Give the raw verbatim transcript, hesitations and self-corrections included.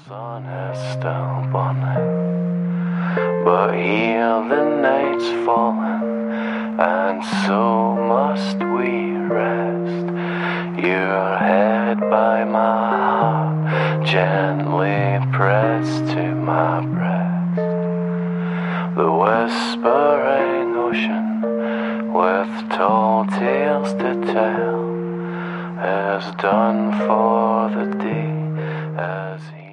sun is still burning, but here the night's falling, and so must we rest. Your head by my heart, gently pressed to my breast. The whispering ocean, with tall tales to tell, is done for the day as he